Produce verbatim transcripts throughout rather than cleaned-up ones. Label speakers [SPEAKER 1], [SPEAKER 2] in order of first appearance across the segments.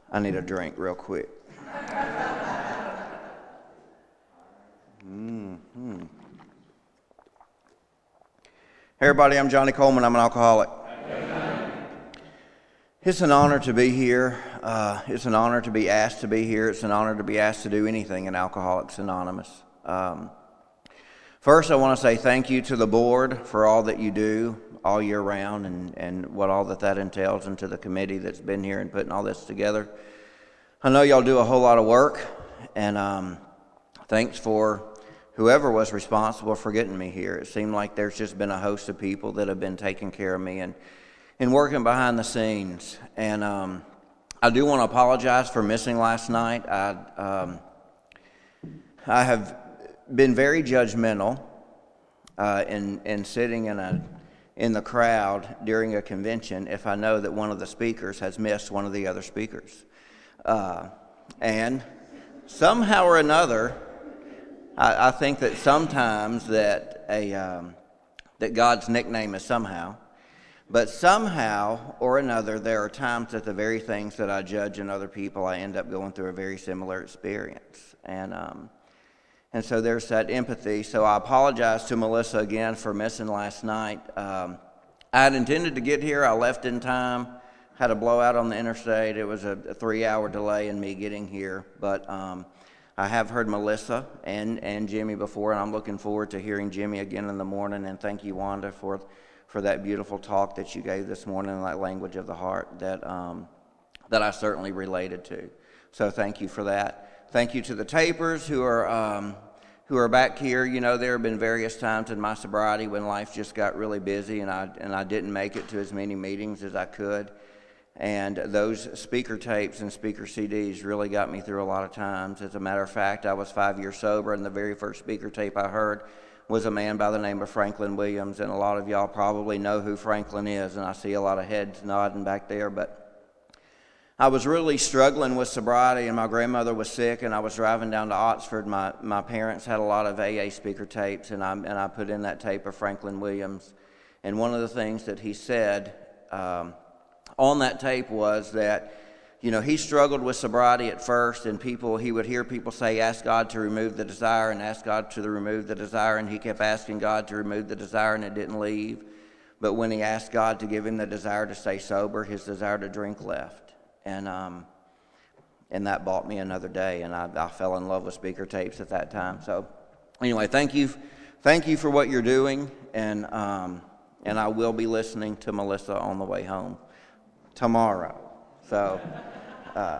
[SPEAKER 1] I need a drink real quick. Mm-hmm. Hey everybody, I'm Johnny Coleman. I'm an alcoholic. It's an honor to be here. Uh, it's an honor to be asked to be here. It's an honor to be asked to do anything in Alcoholics Anonymous. Um, first, I want to say thank you to the board for all that you do all year round and, and what all that that entails, and to the committee that's been here and putting all this together. I know y'all do a whole lot of work, and um, thanks for whoever was responsible for getting me here. It seemed like there's just been a host of people that have been taking care of me and, and working behind the scenes. And um, I do want to apologize for missing last night. I, um, I have been very judgmental uh, in, in sitting in, a, in the crowd during a convention if I know that one of the speakers has missed one of the other speakers. Uh, and somehow or another, I, I think that sometimes that a um, that God's nickname is somehow, but somehow or another, there are times that the very things that I judge in other people, I end up going through a very similar experience, and um, and so there's that empathy. So I apologize to Melissa again for missing last night. Um, I had intended to get here. I left in time. Had a blowout on the interstate. It was a, a three-hour delay in me getting here, but um, I have heard Melissa and, and Jimmy before, and I'm looking forward to hearing Jimmy again in the morning. And thank you, Wanda, for for that beautiful talk that you gave this morning in that language of the heart that um, that I certainly related to. So thank you for that. Thank you to the tapers who are um, who are back here. You know, there have been various times in my sobriety when life just got really busy, and I and I didn't make it to as many meetings as I could. And those speaker tapes and speaker C Ds really got me through a lot of times. As a matter of fact, I was five years sober, and the very first speaker tape I heard was a man by the name of Franklin Williams. And a lot of y'all probably know who Franklin is, and I see a lot of heads nodding back there. But I was really struggling with sobriety, and my grandmother was sick, and I was driving down to Oxford. My my parents had a lot of A A speaker tapes, and I, and I put in that tape of Franklin Williams. And one of the things that he said Um, on that tape was that, you know, he struggled with sobriety at first, and people, he would hear people say, ask God to remove the desire, and ask God to remove the desire, and he kept asking God to remove the desire, and it didn't leave. But when he asked God to give him the desire to stay sober, his desire to drink left. And um, and that bought me another day, and I, I fell in love with speaker tapes at that time. So anyway, thank you, thank you for what you're doing, and um, and I will be listening to Melissa on the way home tomorrow. So, uh,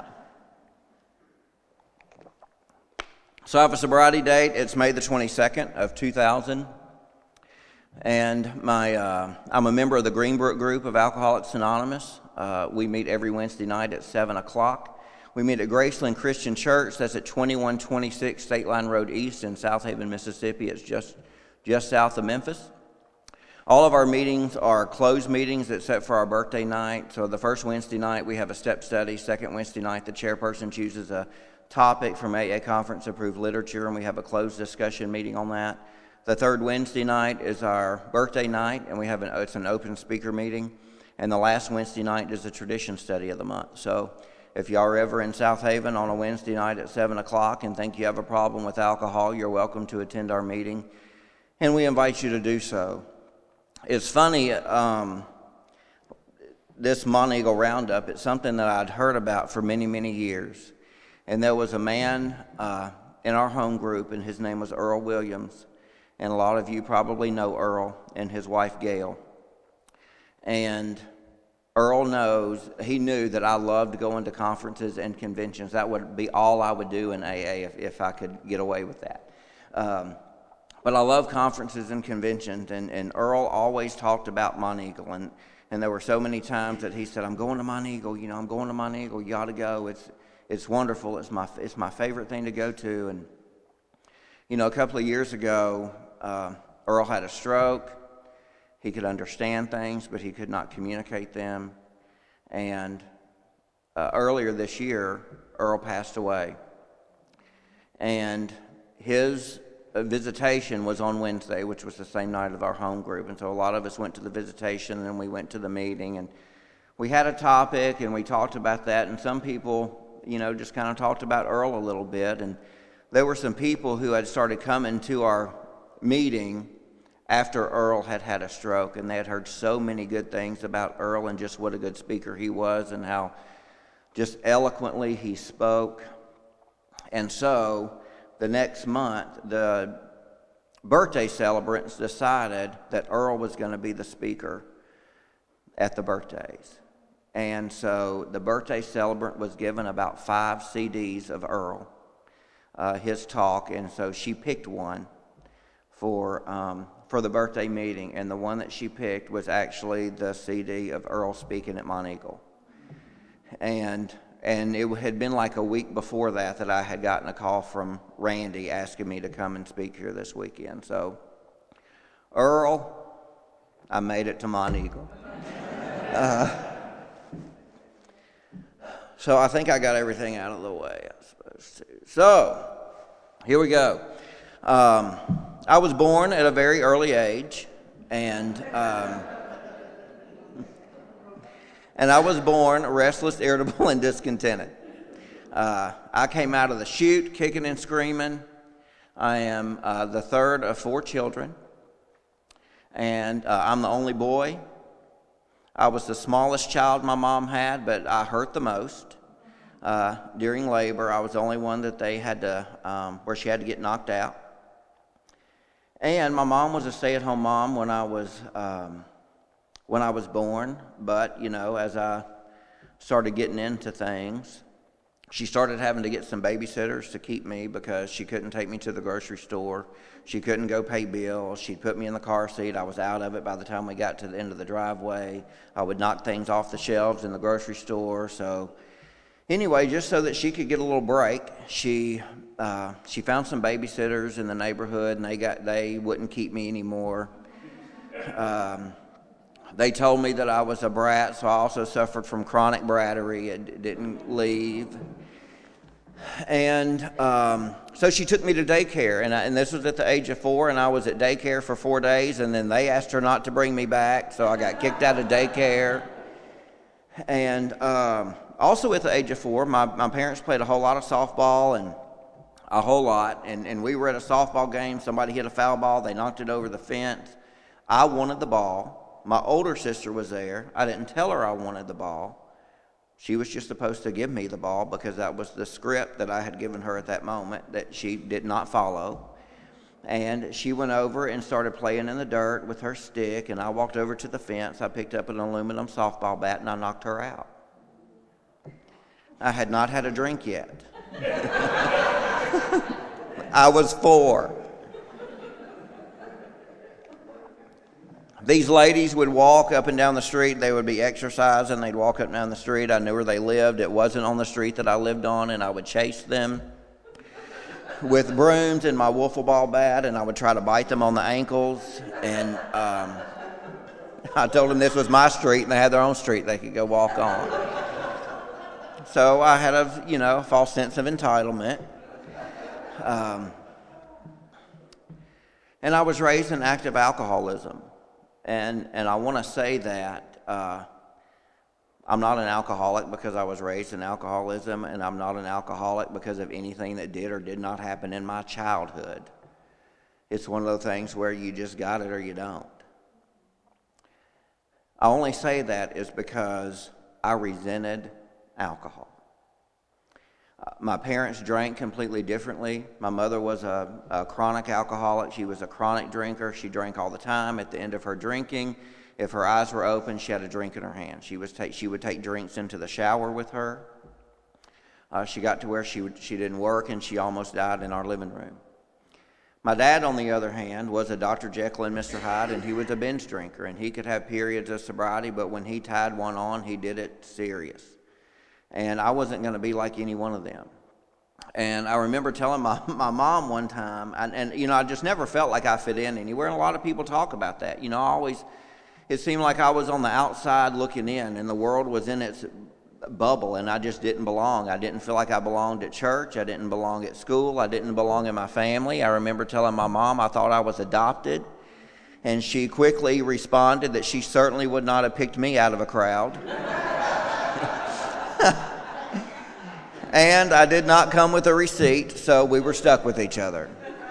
[SPEAKER 1] so I have a sobriety date. It's May the twenty-second of two thousand, and my uh, I'm a member of the Greenbrook group of Alcoholics Anonymous. Uh, we meet every Wednesday night at seven o'clock. We meet at Graceland Christian Church. That's at twenty-one twenty-six State Line Road East in South Haven, Mississippi. It's just just south of Memphis. All of our meetings are closed meetings except for our birthday night. So the first Wednesday night we have a step study. Second Wednesday night the chairperson chooses a topic from A A Conference Approved Literature, and we have a closed discussion meeting on that. The third Wednesday night is our birthday night, and we have an it's an open speaker meeting. And the last Wednesday night is the tradition study of the month. So if you are ever in South Haven on a Wednesday night at seven o'clock and think you have a problem with alcohol, you're welcome to attend our meeting, and we invite you to do so. It's funny, um, this Monteagle Roundup, it's something that I'd heard about for many, many years. And there was a man uh, in our home group, and his name was Earl Williams. And a lot of you probably know Earl and his wife, Gail. And Earl knows, he knew that I loved going to conferences and conventions. That would be all I would do in A A if, if I could get away with that. Um, But I love conferences and conventions, and, and Earl always talked about Monteagle, and, and there were so many times that he said, I'm going to Monteagle, you know, I'm going to Monteagle, you ought to go, it's it's wonderful, it's my it's my favorite thing to go to. And, you know, a couple of years ago, uh, Earl had a stroke. He could understand things, but he could not communicate them. And uh, earlier this year, Earl passed away. And his a visitation was on Wednesday, which was the same night of our home group. And so a lot of us went to the visitation, and then we went to the meeting. And we had a topic and we talked about that, and some people, you know, just kind of talked about Earl a little bit. And there were some people who had started coming to our meeting after Earl had had a stroke, and they had heard so many good things about Earl and just what a good speaker he was and how just eloquently he spoke. And so the next month, the birthday celebrants decided that Earl was going to be the speaker at the birthdays. And so the birthday celebrant was given about five C Ds of Earl, uh, his talk, and so she picked one for um, for the birthday meeting, and the one that she picked was actually the C D of Earl speaking at Monteagle. And and it had been like a week before that that I had gotten a call from Randy asking me to come and speak here this weekend. So, Earl, I made it to Monteagle. Uh, so I think I got everything out of the way, I suppose to. So, here we go. Um, I was born at a very early age, and um, and I was born restless, irritable, and discontented. Uh, I came out of the chute kicking and screaming. I am uh, the third of four children, and uh, I'm the only boy. I was the smallest child my mom had, but I hurt the most. Uh, during labor, I was the only one that they had to, um, where she had to get knocked out. And my mom was a stay-at-home mom when I was um, when I was born. But you know, as I started getting into things, she started having to get some babysitters to keep me because she couldn't take me to the grocery store. She couldn't go pay bills. She'd put me in the car seat. I was out of it by the time we got to the end of the driveway. I would knock things off the shelves in the grocery store. So anyway, just so that she could get a little break, she uh, she found some babysitters in the neighborhood, and they got they wouldn't keep me anymore. Um, they told me that I was a brat, so I also suffered from chronic brattery. It didn't leave. And um, so she took me to daycare, and, I, and this was at the age of four, and I was at daycare for four days, and then they asked her not to bring me back, so I got kicked out of daycare. And um, also at the age of four, my, my parents played a whole lot of softball, and a whole lot, and, and we were at a softball game. Somebody hit a foul ball. They knocked it over the fence. I wanted the ball. My older sister was there. I didn't tell her I wanted the ball. She was just supposed to give me the ball because that was the script that I had given her at that moment that she did not follow. And she went over and started playing in the dirt with her stick, and I walked over to the fence. I picked up an aluminum softball bat, and I knocked her out. I had not had a drink yet. I was four. These ladies would walk up and down the street. They would be exercising. They'd walk up and down the street. I knew where they lived. It wasn't on the street that I lived on, and I would chase them with brooms and my wiffle ball bat, and I would try to bite them on the ankles. And um, I told them this was my street, and they had their own street they could go walk on. So I had a, you know, false sense of entitlement. Um, and I was raised in active alcoholism. And and I want to say that uh, I'm not an alcoholic because I was raised in alcoholism, and I'm not an alcoholic because of anything that did or did not happen in my childhood. It's one of those things where you just got it or you don't. I only say that is because I resented alcohol. Uh, my parents drank completely differently. My mother was a, a chronic alcoholic. She was a chronic drinker. She drank all the time. At the end of her drinking, if her eyes were open, she had a drink in her hand. She was take, she would take drinks into the shower with her. Uh, she got to where she would, she didn't work, and she almost died in our living room. My dad, on the other hand, was a Doctor Jekyll and Mister Hyde, and he was a binge drinker, and he could have periods of sobriety, but when he tied one on, he did it serious. And I wasn't going to be like any one of them. And I remember telling my, my mom one time, and, and, you know, I just never felt like I fit in anywhere. And a lot of people talk about that. You know, I always, it seemed like I was on the outside looking in, and the world was in its bubble, and I just didn't belong. I didn't feel like I belonged at church. I didn't belong at school. I didn't belong in my family. I remember telling my mom I thought I was adopted. And she quickly responded that she certainly would not have picked me out of a crowd. And I did not come with a receipt, so we were stuck with each other.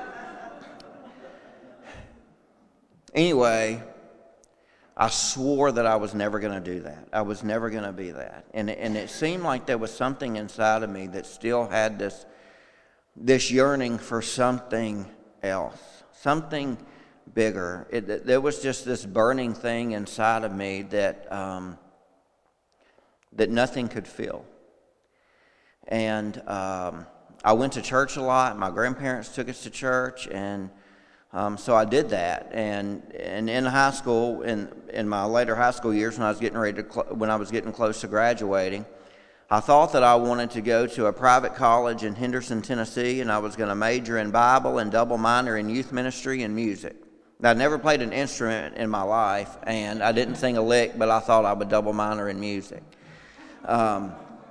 [SPEAKER 1] Anyway, I swore that I was never going to do that. I was never going to be that. And, and it seemed like there was something inside of me that still had this, this yearning for something else, something bigger. It, there was just this burning thing inside of me that um, that nothing could fill. And um, I went to church a lot. My grandparents took us to church, and um, so I did that. And and in high school, in in my later high school years, when I was getting ready to cl- when I was getting close to graduating, I thought that I wanted to go to a private college in Henderson, Tennessee, and I was going to major in Bible and double minor in youth ministry and music. Now, I'd never played an instrument in my life, and I didn't sing a lick, but I thought I would double minor in music. Um,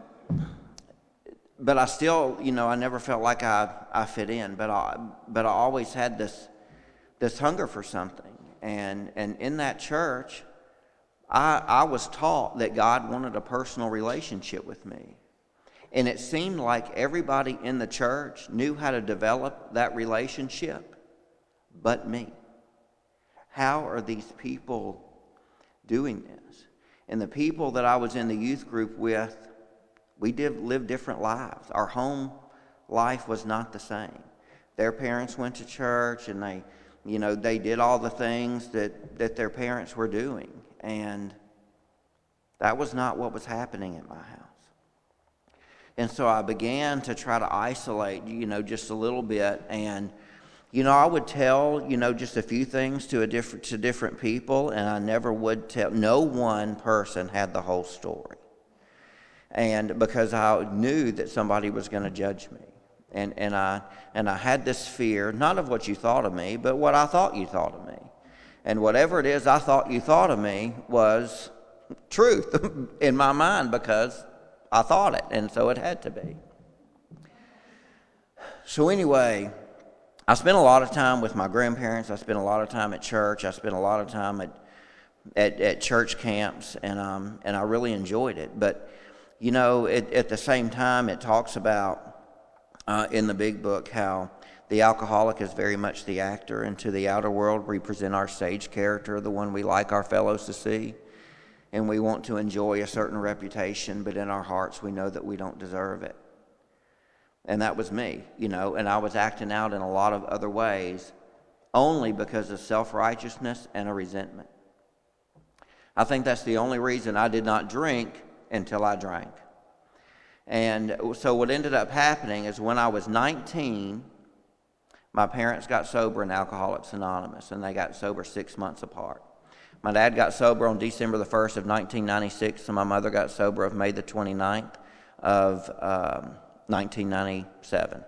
[SPEAKER 1] but I still, you know, I never felt like I, I fit in, but I but I always had this this hunger for something, and and in that church, I, I was taught that God wanted a personal relationship with me. And it seemed like everybody in the church knew how to develop that relationship but me. How are these people doing this? And the people that I was in the youth group with, we did live different lives. Our home life was not the same. Their parents went to church, and they, you know, they did all the things that, that their parents were doing. And that was not what was happening at my house. And so I began to try to isolate, you know, just a little bit. And, you know, I would tell, you know, just a few things to a different to different people, and I never would tell. No one person had the whole story. And because I knew that somebody was going to judge me. And and I and I had this fear, not of what you thought of me, but what I thought you thought of me. And whatever it is I thought you thought of me was truth in my mind, because I thought it, and so it had to be. So anyway, I spent a lot of time with my grandparents. I spent a lot of time at church. I spent a lot of time at at, at church camps, and um and I really enjoyed it. But you know, it, at the same time, it talks about uh, in the big book how the alcoholic is very much the actor, and to the outer world we present our stage character, the one we like our fellows to see, and we want to enjoy a certain reputation, but in our hearts we know that we don't deserve it. And that was me, you know, and I was acting out in a lot of other ways only because of self-righteousness and a resentment. I think that's the only reason I did not drink until I drank. And so what ended up happening is when I was nineteen, my parents got sober in Alcoholics Anonymous, and they got sober six months apart. My dad got sober on December the first of nineteen ninety-six, and my mother got sober of May the twenty-ninth of um, nineteen ninety-seven.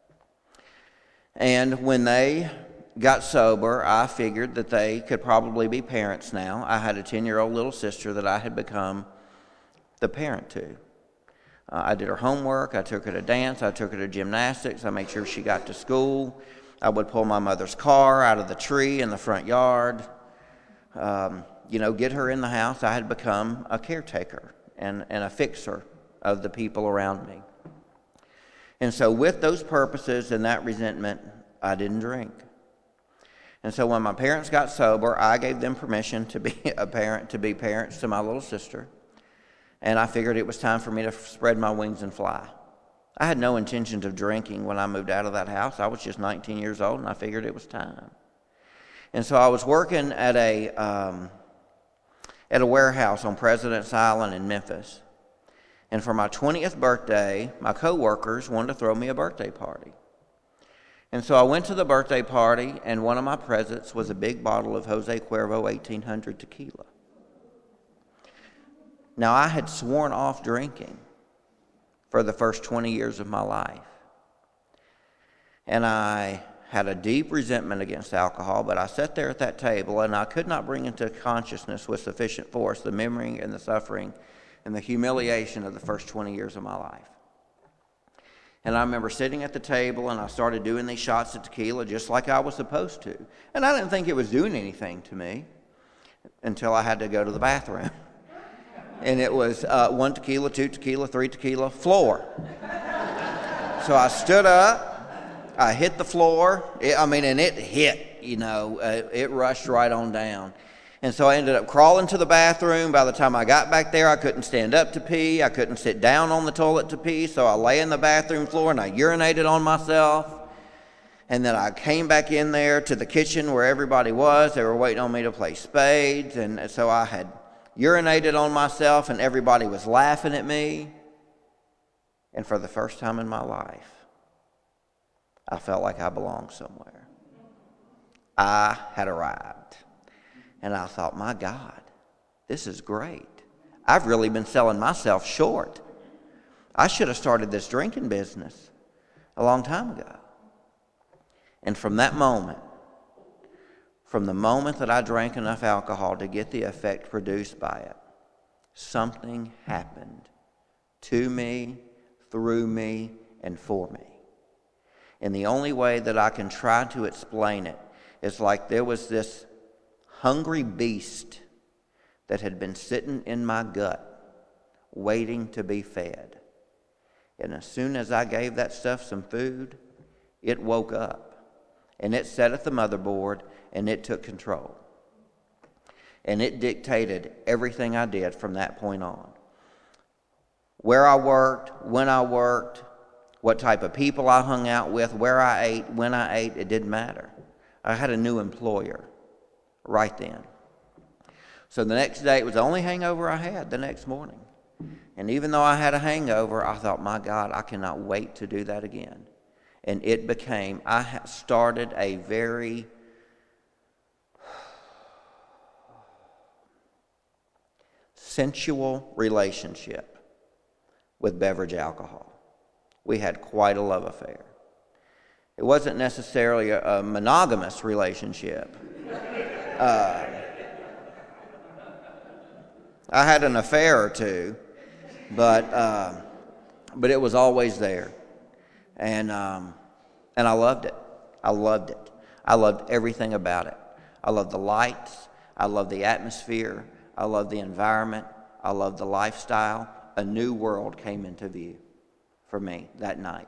[SPEAKER 1] And when they got sober, I figured that they could probably be parents now. I had a ten-year-old little sister that I had become the parent to. Uh, I did her homework, I took her to dance, I took her to gymnastics, I made sure she got to school. I would pull my mother's car out of the tree in the front yard. Um, you know, get her in the house. I had become a caretaker and, and a fixer of the people around me. And so with those purposes and that resentment, I didn't drink. And so when my parents got sober, I gave them permission to be a parent, to be parents to my little sister. And I figured it was time for me to spread my wings and fly. I had no intentions of drinking when I moved out of that house. I was just nineteen years old, and I figured it was time. And so I was working at a um, at a warehouse on President's Island in Memphis. And for my twentieth birthday, my coworkers wanted to throw me a birthday party. And so I went to the birthday party, and one of my presents was a big bottle of Jose Cuervo eighteen hundred tequila. Now, I had sworn off drinking for the first twenty years of my life. And I had a deep resentment against alcohol, but I sat there at that table, and I could not bring into consciousness with sufficient force the memory and the suffering and the humiliation of the first twenty years of my life. And I remember sitting at the table, and I started doing these shots of tequila just like I was supposed to. And I didn't think it was doing anything to me until I had to go to the bathroom. And it was uh, one tequila, two tequila, three tequila, floor. so I stood up, I hit the floor, it, I mean, and it hit, you know, uh, it rushed right on down. And so I ended up crawling to the bathroom. By the time I got back there, I couldn't stand up to pee. I couldn't sit down on the toilet to pee. So I lay in the bathroom floor and I urinated on myself. And then I came back in there to the kitchen where everybody was. They were waiting on me to play spades. And so I had urinated on myself and everybody was laughing at me. And for the first time in my life, I felt like I belonged somewhere. I had arrived. And I thought, my God, this is great. I've really been selling myself short. I should have started this drinking business a long time ago. And from that moment, from the moment that I drank enough alcohol to get the effect produced by it, something happened to me, through me, and for me. And the only way that I can try to explain it is like there was this hungry beast that had been sitting in my gut, waiting to be fed. And as soon as I gave that stuff some food, it woke up. And it sat at the motherboard, and it took control. And it dictated everything I did from that point on. Where I worked, when I worked, what type of people I hung out with, where I ate, when I ate, it didn't matter. I had a new employer right then. So the next day, it was the only hangover I had the next morning. And even though I had a hangover, I thought, my God, I cannot wait to do that again. And it became, I started a very sensual relationship with beverage alcohol. We had quite a love affair. It wasn't necessarily a, a monogamous relationship. Uh, I had an affair or two, but uh, but it was always there, and um, and I loved it. I loved it. I loved everything about it. I loved the lights. I loved the atmosphere. I loved the environment. I loved the lifestyle. A new world came into view for me that night.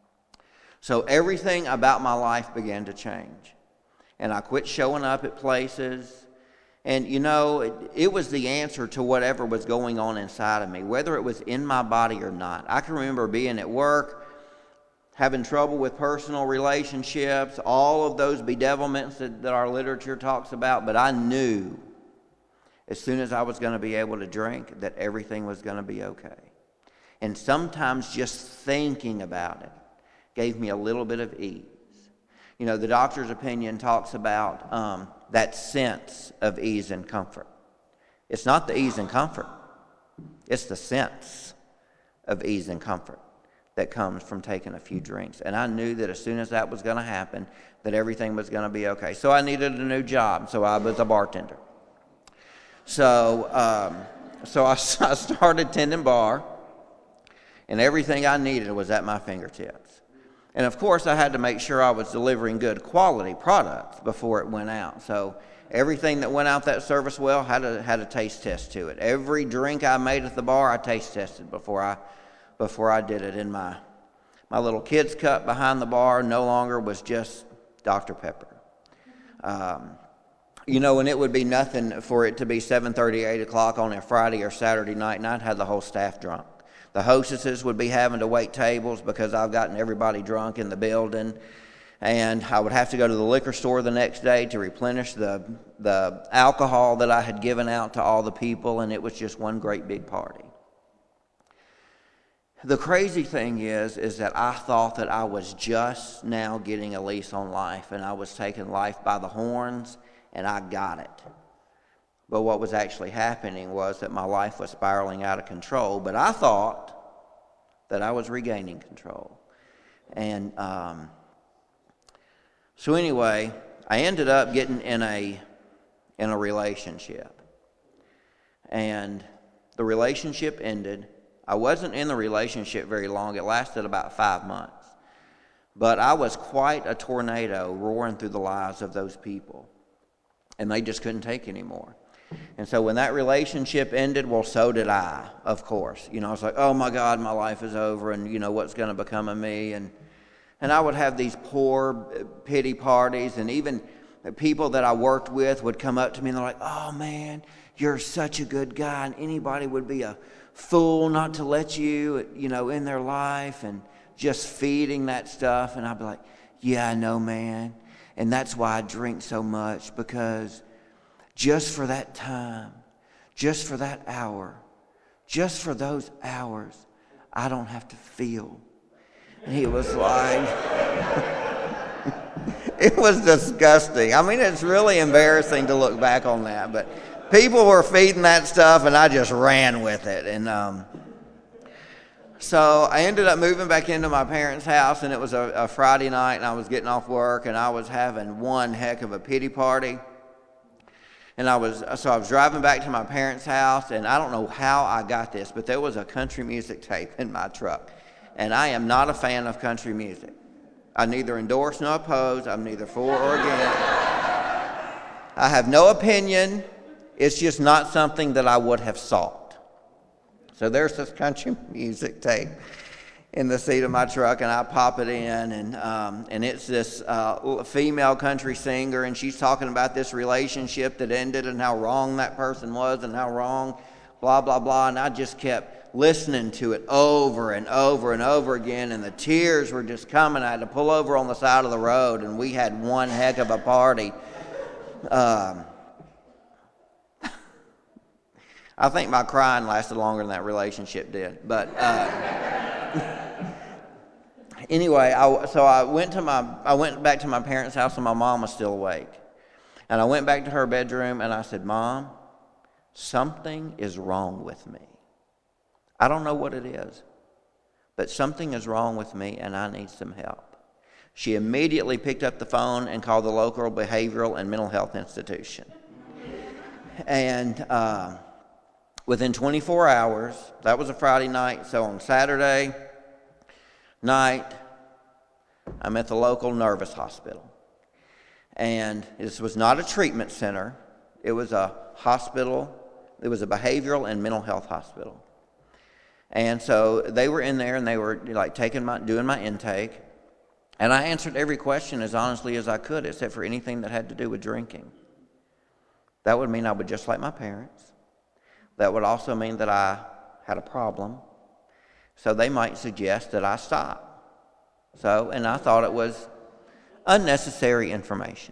[SPEAKER 1] So everything about my life began to change. And I quit showing up at places. And, you know, it, it was the answer to whatever was going on inside of me, whether it was in my body or not. I can remember being at work, having trouble with personal relationships, all of those bedevilments that, that our literature talks about. But I knew as soon as I was going to be able to drink that everything was going to be okay. And sometimes just thinking about it gave me a little bit of ease. You know, the doctor's opinion talks about um, that sense of ease and comfort. It's not the ease and comfort. It's the sense of ease and comfort that comes from taking a few drinks. And I knew that as soon as that was going to happen, that everything was going to be okay. So I needed a new job, so I was a bartender. So, um, so I, I started tending bar, and everything I needed was at my fingertips. And of course, I had to make sure I was delivering good quality products before it went out. So everything that went out that service well had a had a taste test to it. Every drink I made at the bar, I taste tested before I before I did it. And my my little kids' cup behind the bar no longer was just Doctor Pepper. Um, you know, and it would be nothing for it to be seven thirty, eight o'clock on a Friday or Saturday night, and I'd have the whole staff drunk. The hostesses would be having to wait tables because I've gotten everybody drunk in the building. And I would have to go to the liquor store the next day to replenish the the alcohol that I had given out to all the people, and it was just one great big party. The crazy thing is, is that I thought that I was just now getting a lease on life, and I was taking life by the horns, and I got it. But what was actually happening was that my life was spiraling out of control. But I thought that I was regaining control. And um, so anyway, I ended up getting in a in a relationship. And the relationship ended. I wasn't in the relationship very long. It lasted about five months. But I was quite a tornado roaring through the lives of those people. And they just couldn't take anymore. And so when that relationship ended, well, so did I, of course. You know, I was like, oh my God, my life is over, and you know, what's going to become of me? And and I would have these poor pity parties, and even people that I worked with would come up to me and they're like, oh man, you're such a good guy, and anybody would be a fool not to let you, you know, in their life, and just feeding that stuff. And I'd be like, yeah, I know, man. And that's why I drink so much, because just for that time, just for that hour, just for those hours, I don't have to feel. And he was like, it was disgusting. I mean, it's really embarrassing to look back on that, but people were feeding that stuff, and I just ran with it. And um, so I ended up moving back into my parents' house, and it was a, a Friday night, and I was getting off work, and I was having one heck of a pity party. And I was so I was driving back to my parents' house, and I don't know how I got this, but there was a country music tape in my truck. And I am not a fan of country music. I neither endorse nor oppose. I'm neither for or against. I have no opinion. It's just not something that I would have sought. So there's this country music tape in the seat of my truck, and I pop it in, and um, and it's this uh, female country singer, and she's talking about this relationship that ended and how wrong that person was and how wrong, blah, blah, blah. And I just kept listening to it over and over and over again, and the tears were just coming. I had to pull over on the side of the road, and we had one heck of a party. Um, I think my crying lasted longer than that relationship did. But uh, anyway, I, so I went to my I went back to my parents' house, and my mom was still awake. And I went back to her bedroom, and I said, Mom, something is wrong with me. I don't know what it is, but something is wrong with me, and I need some help. She immediately picked up the phone and called the local behavioral and mental health institution. And uh, within twenty-four hours, that was a Friday night, so on Saturday night, I'm at the local nervous hospital. And this was not a treatment center. It was a hospital. It was a behavioral and mental health hospital. And so they were in there, and they were like taking my, doing my intake. And I answered every question as honestly as I could, except for anything that had to do with drinking. That would mean I would just like my parents. That would also mean that I had a problem. So they might suggest that I stop. So, and I thought it was unnecessary information.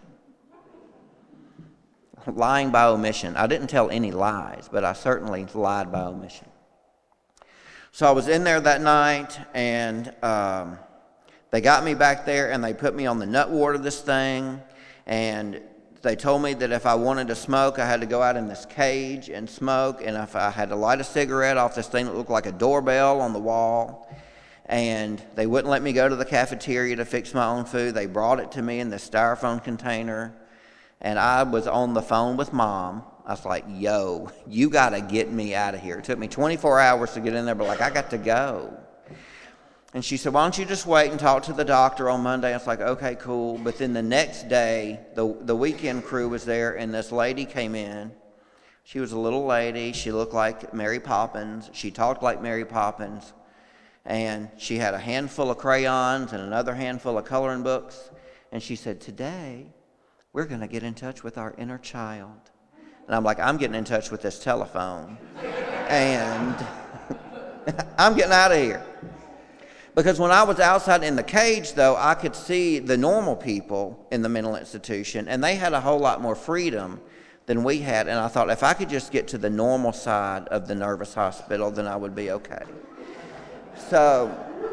[SPEAKER 1] Lying by omission. I didn't tell any lies, but I certainly lied by omission. So I was in there that night, and um, they got me back there, and they put me on the nut ward of this thing, and they told me that if I wanted to smoke, I had to go out in this cage and smoke, and if I had to light a cigarette off this thing that looked like a doorbell on the wall, and they wouldn't let me go to the cafeteria to fix my own food. They brought it to me in this styrofoam container, and I was on the phone with Mom. I was like, yo, you got to get me out of here. It took me twenty-four hours to get in there, but like, I got to go. And she said, why don't you just wait and talk to the doctor on Monday? I was like, okay, cool. But then the next day, the, the weekend crew was there, and this lady came in. She was a little lady. She looked like Mary Poppins. She talked like Mary Poppins. And she had a handful of crayons and another handful of coloring books. And she said, today, we're going to get in touch with our inner child. And I'm like, I'm getting in touch with this telephone. And I'm getting out of here. Because when I was outside in the cage, though, I could see the normal people in the mental institution, and they had a whole lot more freedom than we had. And I thought, if I could just get to the normal side of the nervous hospital, then I would be okay. So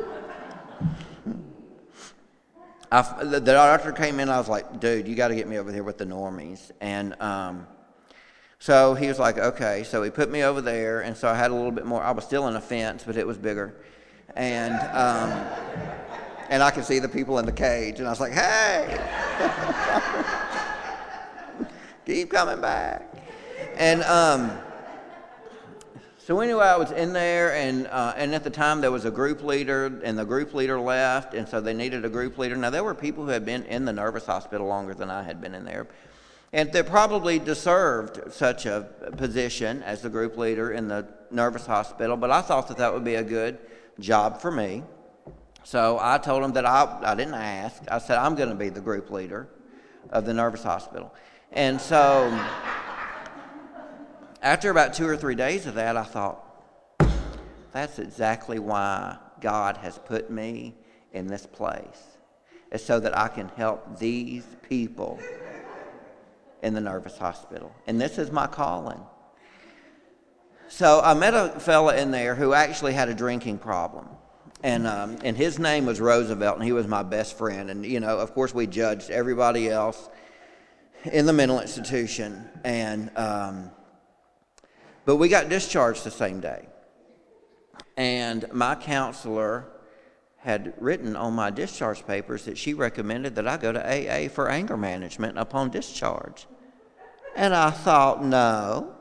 [SPEAKER 1] I, the, the doctor came in, I was like, dude, you got to get me over here with the normies. And um, so he was like, okay. So he put me over there, and so I had a little bit more. I was still in a fence, but it was bigger. And um, and I could see the people in the cage, and I was like, hey, keep coming back. And um, so anyway, I was in there, and uh, and at the time there was a group leader, and the group leader left, and so they needed a group leader. Now, there were people who had been in the nervous hospital longer than I had been in there. and that probably deserved such a position as the group leader in the nervous hospital, but I thought that that would be a good job for me. So I told him that I, I didn't ask. I said, I'm going to be the group leader of the nervous hospital. And so after about two or three days of that, I thought, that's exactly why God has put me in this place. It's so that I can help these people in the nervous hospital. And this is my calling. So I met a fella in there who actually had a drinking problem. And um, and his name was Roosevelt, and he was my best friend. And, you know, of course, we judged everybody else in the mental institution. And um, but we got discharged the same day. And my counselor had written on my discharge papers that she recommended that I go to A A for anger management upon discharge. And I thought, no.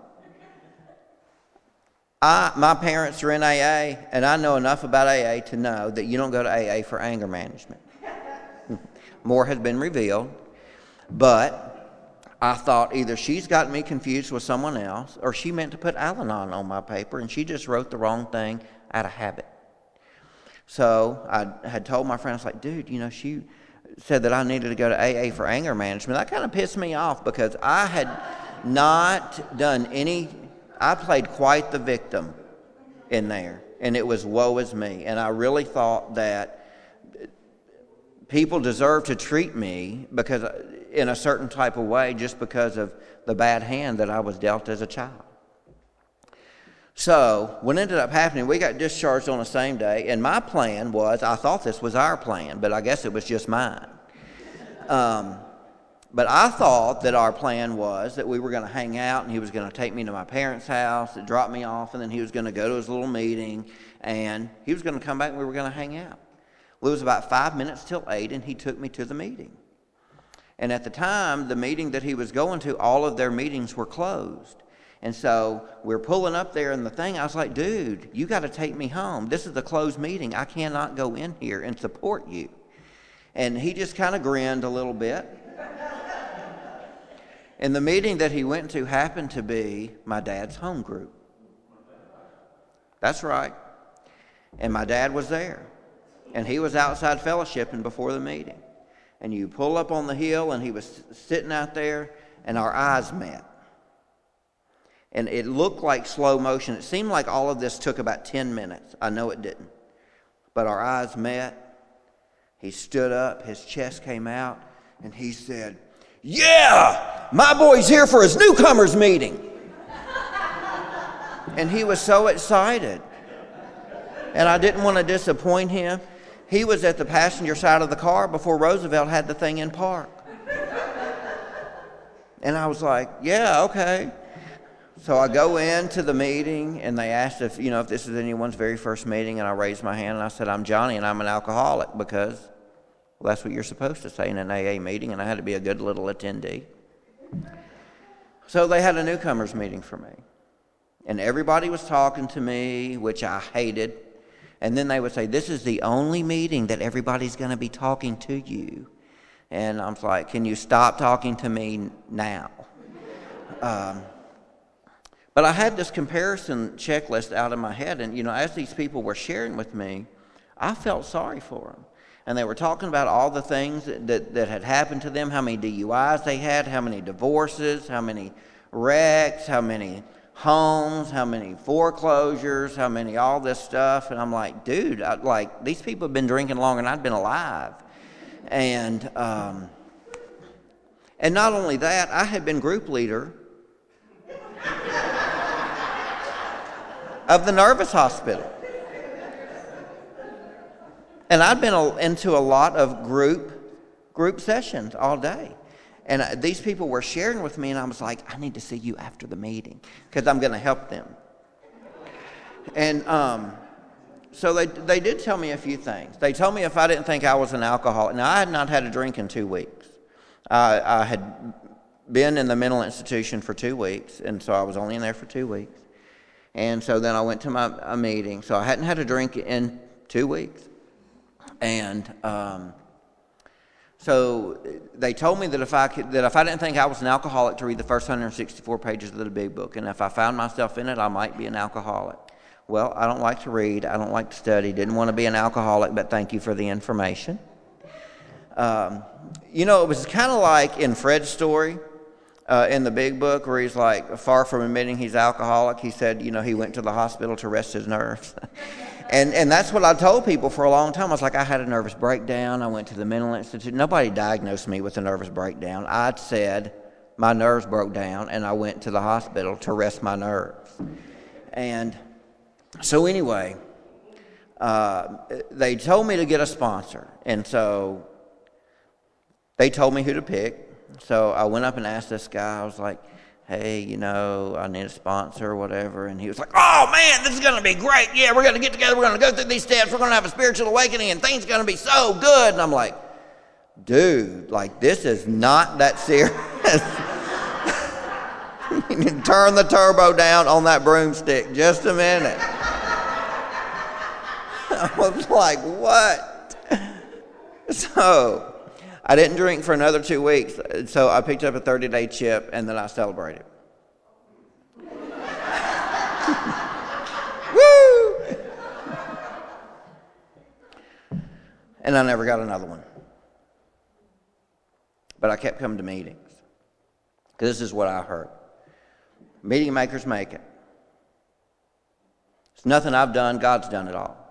[SPEAKER 1] I, my parents are in A A, and I know enough about A A to know that you don't go to A A for anger management. More has been revealed, but I thought either she's gotten me confused with someone else, or she meant to put Al-Anon on my paper, and she just wrote the wrong thing out of habit. So I had told my friend, I was like, dude, you know, she said that I needed to go to A A for anger management. That kind of pissed me off because I had not done any... I played quite the victim in there, and it was woe is me. And I really thought that people deserve to treat me because in a certain type of way just because of the bad hand that I was dealt as a child. So what ended up happening, we got discharged on the same day, and my plan was, I thought this was our plan, but I guess it was just mine. Um, But I thought that our plan was that we were going to hang out, and he was going to take me to my parents' house, and drop me off, and then he was going to go to his little meeting, and he was going to come back, and we were going to hang out. Well, it was about five minutes till eight, and he took me to the meeting. And at the time, the meeting that he was going to, all of their meetings were closed. And so we're pulling up there in the thing. I was like, dude, you got to take me home. This is a closed meeting. I cannot go in here and support you. And he just kind of grinned a little bit. And the meeting that he went to happened to be my dad's home group. That's right. And my dad was there. And he was outside fellowshipping before the meeting. And you pull up on the hill, and he was sitting out there, and our eyes met. And it looked like slow motion. It seemed like all of this took about ten minutes. I know it didn't. But our eyes met. He stood up, his chest came out, and he said, yeah, my boy's here for his newcomers meeting. And he was so excited. And I didn't want to disappoint him. He was at the passenger side of the car before Roosevelt had the thing in park. And I was like, yeah, okay. So I go into the meeting, and they asked if, you know, if this is anyone's very first meeting, and I raised my hand, and I said, I'm Johnny, and I'm an alcoholic, because well, that's what you're supposed to say in an A A meeting, and I had to be a good little attendee. So they had a newcomers meeting for me. And everybody was talking to me, which I hated. And then they would say, this is the only meeting that everybody's going to be talking to you. And I'm like, can you stop talking to me now? Um, but I had this comparison checklist out of my head. And, you know, as these people were sharing with me, I felt sorry for them. And they were talking about all the things that, that, that had happened to them, how many D U Is they had, how many divorces, how many wrecks, how many homes, how many foreclosures, how many all this stuff. And I'm like, dude, I, like these people have been drinking longer than I've been alive. And um, and not only that, I had been group leader of the nervous hospital. And I'd been into a lot of group group sessions all day. And uh, these people were sharing with me, and I was like, I need to see you after the meeting because I'm going to help them. And um, so they they did tell me a few things. They told me if I didn't think I was an alcoholic. Now, I had not had a drink in two weeks. I, I had been in the mental institution for two weeks, and so I was only in there for two weeks. And so then I went to my a meeting. So I hadn't had a drink in two weeks. And um, so they told me that if I could, that if I didn't think I was an alcoholic, to read the first one hundred sixty-four pages of the big book, and if I found myself in it, I might be an alcoholic. Well, I don't like to read. I don't like to study. Didn't want to be an alcoholic, but thank you for the information. Um, you know, it was kind of like in Fred's story uh, in the big book where he's like, far from admitting he's alcoholic, he said, you know, he went to the hospital to rest his nerves. and and that's what I told people for a long time. I was like, I had a nervous breakdown. I went to the mental institute. Nobody diagnosed me with a nervous breakdown. I said my nerves broke down, and I went to the hospital to rest my nerves. And so anyway, uh, they told me to get a sponsor, and so they told me who to pick. So I went up and asked this guy. I was like, hey, you know, I need a sponsor or whatever. And he was like, oh, man, this is going to be great. Yeah, we're going to get together. We're going to go through these steps. We're going to have a spiritual awakening, and things are going to be so good. And I'm like, dude, like, this is not that serious. You need to turn the turbo down on that broomstick just a minute. I was like, what? So I didn't drink for another two weeks. So I picked up a thirty-day chip, and then I celebrated. Woo! And I never got another one. But I kept coming to meetings. Because this is what I heard. Meeting makers make it. It's nothing I've done. God's done it all.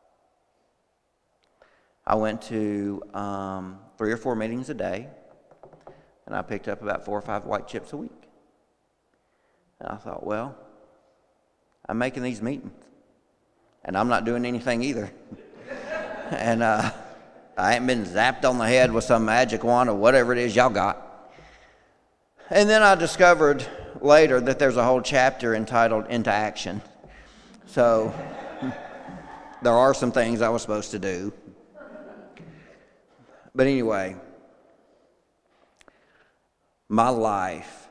[SPEAKER 1] I went to um, three or four meetings a day, and I picked up about four or five white chips a week. And I thought, well, I'm making these meetings, and I'm not doing anything either. and uh, I ain't been zapped on the head with some magic wand or whatever it is y'all got. And then I discovered later that there's a whole chapter entitled Into Action. So there are some things I was supposed to do. But anyway, my life,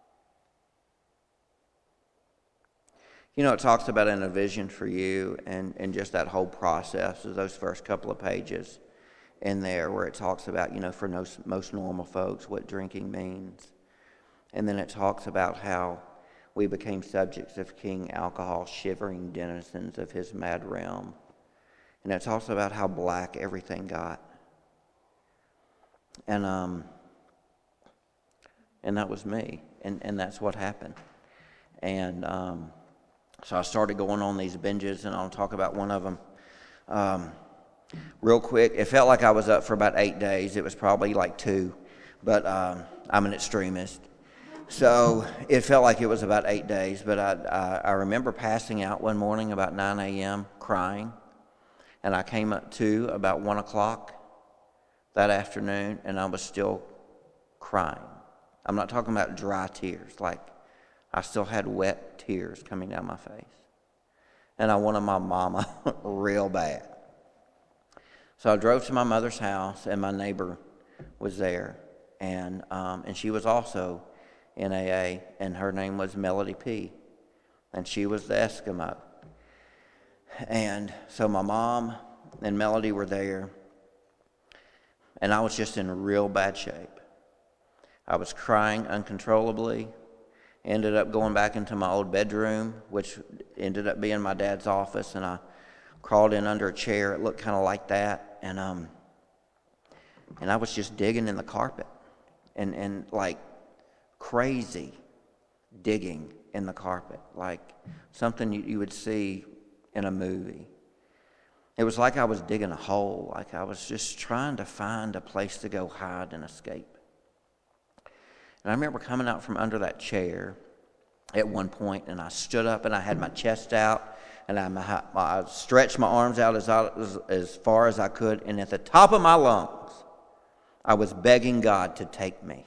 [SPEAKER 1] you know, it talks about in a vision for you, and, and just that whole process of those first couple of pages in there where it talks about, you know, for most, most normal folks, what drinking means. And then it talks about how we became subjects of King Alcohol, shivering denizens of his mad realm. And it talks about how black everything got. And um, and that was me, and, and that's what happened. And um, so I started going on these binges, and I'll talk about one of them um, real quick. It felt like I was up for about eight days. It was probably like two, but um, I'm an extremist. So it felt like it was about eight days, but I, I, I remember passing out one morning about nine a.m. crying, and I came up to about one o'clock that afternoon, and I was still crying. I'm not talking about dry tears, like I still had wet tears coming down my face. And I wanted my mama real bad. So I drove to my mother's house, and my neighbor was there, and um, and she was also in A A, and her name was Melody P., and she was the Eskimo. And so my mom and Melody were there, and I was just in real bad shape. I was crying uncontrollably, ended up going back into my old bedroom, which ended up being my dad's office, and I crawled in under a chair. It looked kind of like that, and um, and I was just digging in the carpet, and and like crazy digging in the carpet, like something you, you would see in a movie. It was like I was digging a hole, like I was just trying to find a place to go hide and escape. And I remember coming out from under that chair at one point, and I stood up, and I had my chest out, and I, I stretched my arms out as, I, as, as far as I could, and at the top of my lungs, I was begging God to take me.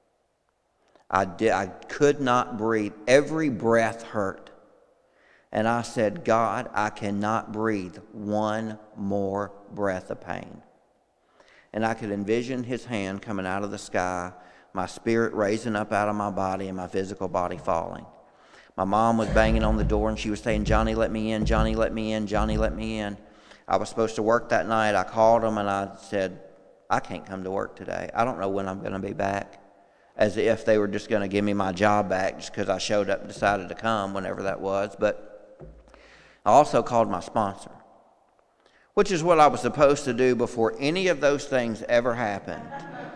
[SPEAKER 1] I did. I could not breathe. Every breath hurt. And I said, God, I cannot breathe one more breath of pain. And I could envision his hand coming out of the sky, my spirit raising up out of my body, and my physical body falling. My mom was banging on the door, and she was saying, Johnny, let me in, Johnny, let me in, Johnny, let me in. I was supposed to work that night. I called him, and I said, I can't come to work today. I don't know when I'm going to be back. As if they were just going to give me my job back just because I showed up and decided to come, whenever that was. But I also called my sponsor, which is what I was supposed to do before any of those things ever happened.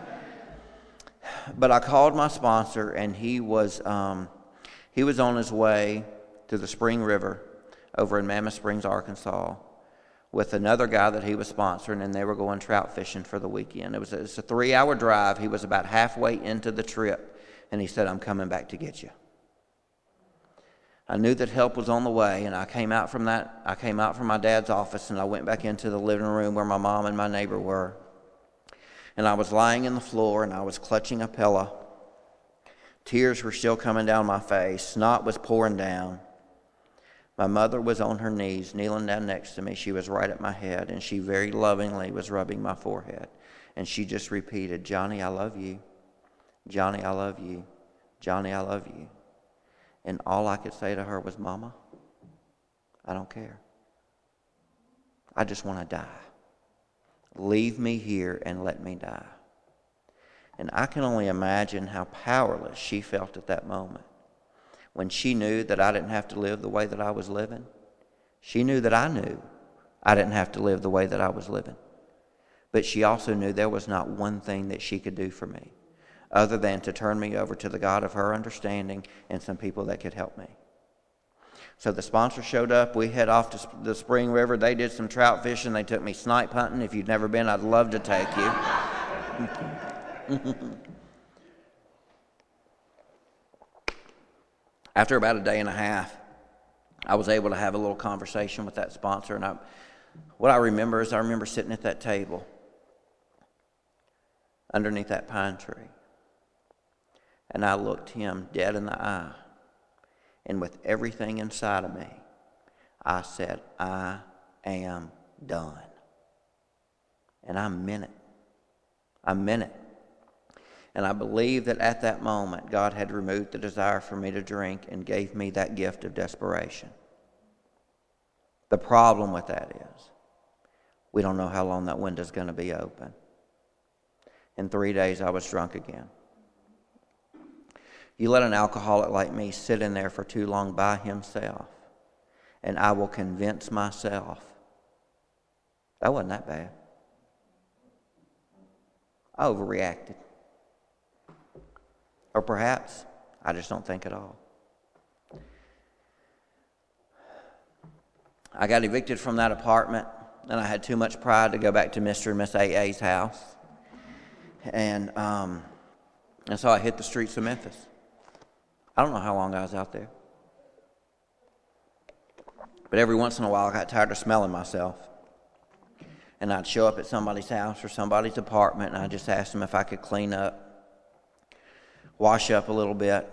[SPEAKER 1] But I called my sponsor, and he was um, he was on his way to the Spring River over in Mammoth Springs, Arkansas, with another guy that he was sponsoring, and they were going trout fishing for the weekend. It was a, it's a three-hour drive. He was about halfway into the trip, and he said, "I'm coming back to get you." I knew that help was on the way, and I came out from that. I came out from my dad's office, and I went back into the living room where my mom and my neighbor were. And I was lying in the floor, and I was clutching a pillow. Tears were still coming down my face. Snot was pouring down. My mother was on her knees, kneeling down next to me. She was right at my head, and she very lovingly was rubbing my forehead. And she just repeated, "Johnny, I love you. Johnny, I love you. Johnny, I love you." And all I could say to her was, "Mama, I don't care. I just want to die. Leave me here and let me die." And I can only imagine how powerless she felt at that moment when she knew that I didn't have to live the way that I was living. She knew that I knew I didn't have to live the way that I was living. But she also knew there was not one thing that she could do for me other than to turn me over to the God of her understanding and some people that could help me. So the sponsor showed up. We head off to the Spring River. They did some trout fishing. They took me snipe hunting. If you've never been, I'd love to take you. After about a day and a half, I was able to have a little conversation with that sponsor. And I, what I remember is I remember sitting at that table underneath that pine tree. And I looked him dead in the eye. And with everything inside of me, I said, "I am done." And I meant it. I meant it. And I believe that at that moment, God had removed the desire for me to drink and gave me that gift of desperation. The problem with that is, we don't know how long that window's going to be open. In three days, I was drunk again. You let an alcoholic like me sit in there for too long by himself, and I will convince myself that wasn't that bad. I overreacted. Or perhaps I just don't think at all. I got evicted from that apartment, and I had too much pride to go back to Mister and Miss A A's house. And, um, and so I hit the streets of Memphis. I don't know how long I was out there. But every once in a while, I got tired of smelling myself. And I'd show up at somebody's house or somebody's apartment, and I just asked them if I could clean up, wash up a little bit.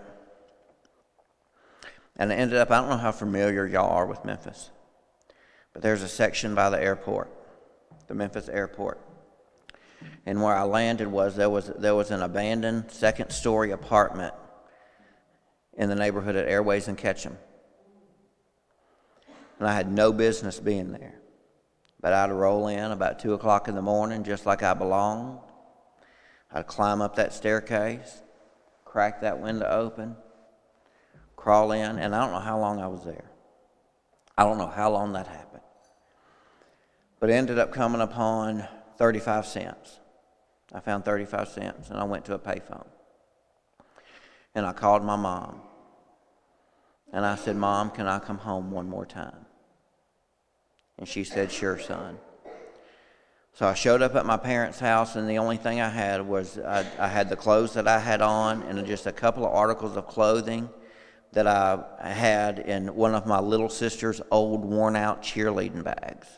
[SPEAKER 1] And it ended up, I don't know how familiar y'all are with Memphis, but there's a section by the airport, the Memphis airport. And where I landed was there was there was an abandoned second-story apartment in the neighborhood at Airways and Ketchum. And I had no business being there. But I'd roll in about two o'clock in the morning just like I belonged. I'd climb up that staircase, crack that window open, crawl in, and I don't know how long I was there. I don't know how long that happened. But it ended up coming upon thirty-five cents. I found thirty-five cents, and I went to a payphone. And I called my mom. And I said, "Mom, can I come home one more time?" And she said, "Sure, son." So I showed up at my parents' house, and the only thing I had was I, I had the clothes that I had on and just a couple of articles of clothing that I had in one of my little sister's old worn-out cheerleading bags.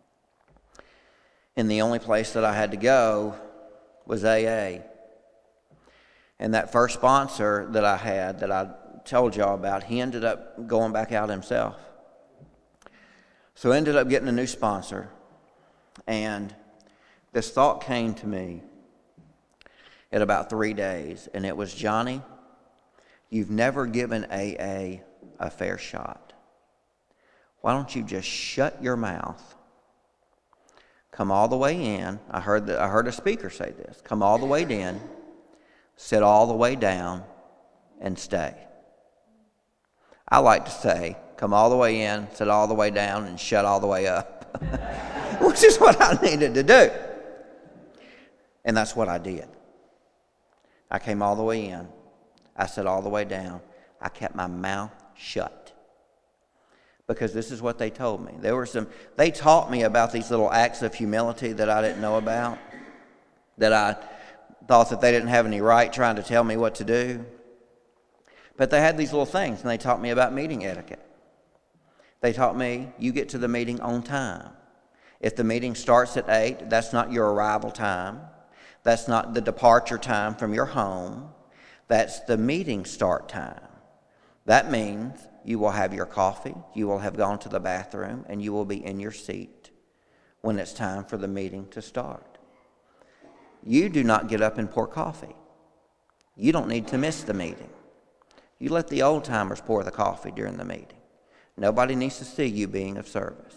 [SPEAKER 1] And the only place that I had to go was A A. And that first sponsor that I had that I told y'all about, he ended up going back out himself. So I ended up getting a new sponsor. And this thought came to me in about three days. And it was, "Johnny, you've never given A A a fair shot. Why don't you just shut your mouth, come all the way in. I heard the, I heard a speaker say this. Come all the way in, sit all the way down, and stay. I like to say, come all the way in, sit all the way down, and shut all the way up, which is what I needed to do. And that's what I did. I came all the way in. I sat all the way down. I kept my mouth shut. Because this is what they told me. There were some, they taught me about these little acts of humility that I didn't know about, that I thought that they didn't have any right trying to tell me what to do. But they had these little things, and they taught me about meeting etiquette. They taught me, you get to the meeting on time. If the meeting starts at eight, that's not your arrival time. That's not the departure time from your home. That's the meeting start time. That means you will have your coffee, you will have gone to the bathroom, and you will be in your seat when it's time for the meeting to start. You do not get up and pour coffee. You don't need to miss the meeting. You let the old timers pour the coffee during the meeting. Nobody needs to see you being of service.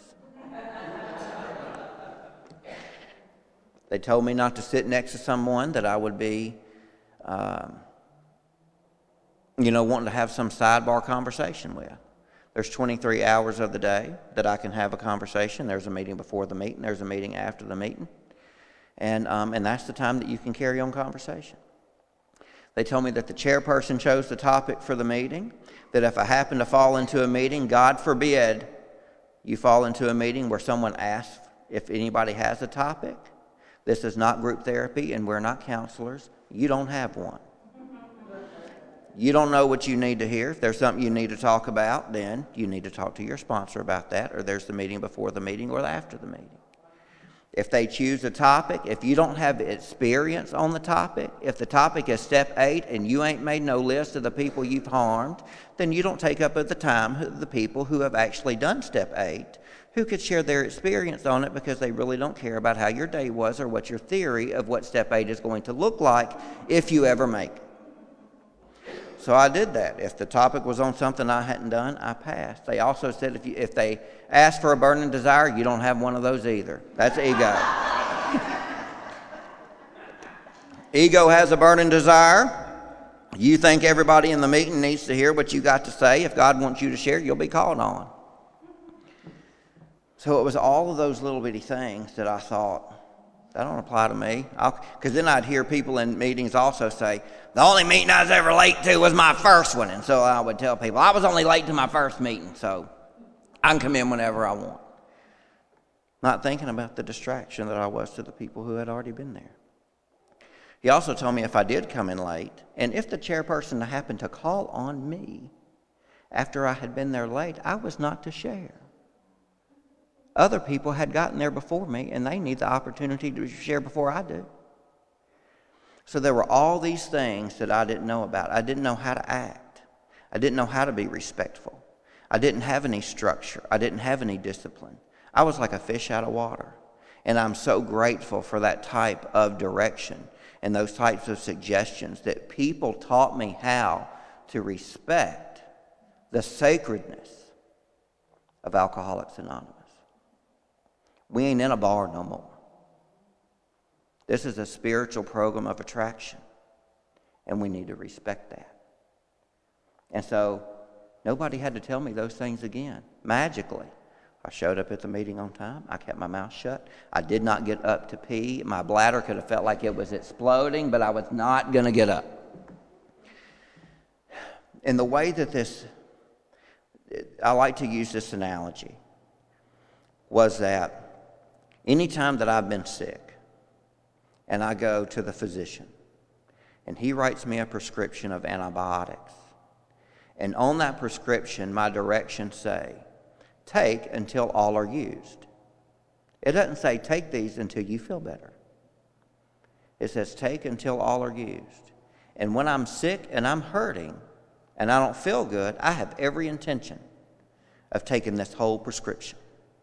[SPEAKER 1] They told me not to sit next to someone that I would be, um, you know, wanting to have some sidebar conversation with. There's twenty-three hours of the day that I can have a conversation. There's a meeting before the meeting. There's a meeting after the meeting. And, um, and that's the time that you can carry on conversation. They told me that the chairperson chose the topic for the meeting, that if I happen to fall into a meeting, God forbid you fall into a meeting where someone asks if anybody has a topic. This is not group therapy, and we're not counselors. You don't have one. You don't know what you need to hear. If there's something you need to talk about, then you need to talk to your sponsor about that, or there's the meeting before the meeting or after the meeting. If they choose a topic, if you don't have experience on the topic, if the topic is step eight and you ain't made no list of the people you've harmed, then you don't take up at the time the people who have actually done step eight, who could share their experience on it, because they really don't care about how your day was or what your theory of what step eight is going to look like if you ever make it. So I did that. If the topic was on something I hadn't done, I passed. They also said if you, if they ask for a burning desire, you don't have one of those either. That's ego. Ego has a burning desire. You think everybody in the meeting needs to hear what you got to say. If God wants you to share, you'll be called on. So it was all of those little bitty things that I thought, that don't apply to me. Because then I'd hear people in meetings also say, the only meeting I was ever late to was my first one. And so I would tell people, I was only late to my first meeting, so I can come in whenever I want. Not thinking about the distraction that I was to the people who had already been there. He also told me if I did come in late, and if the chairperson happened to call on me after I had been there late, I was not to share. Other people had gotten there before me, and they need the opportunity to share before I do. So there were all these things that I didn't know about. I didn't know how to act. I didn't know how to be respectful. I didn't have any structure. I didn't have any discipline. I was like a fish out of water. And I'm so grateful for that type of direction and those types of suggestions, that people taught me how to respect the sacredness of Alcoholics Anonymous. We ain't in a bar no more. This is a spiritual program of attraction, and we need to respect that. And so nobody had to tell me those things again. Magically, I showed up at the meeting on time. I kept my mouth shut. I did not get up to pee. My bladder could have felt like it was exploding, but I was not going to get up. And the way that this, I like to use this analogy, was that anytime that I've been sick, and I go to the physician, and he writes me a prescription of antibiotics. And on that prescription, my directions say, take until all are used. It doesn't say take these until you feel better. It says take until all are used. And when I'm sick and I'm hurting and I don't feel good, I have every intention of taking this whole prescription.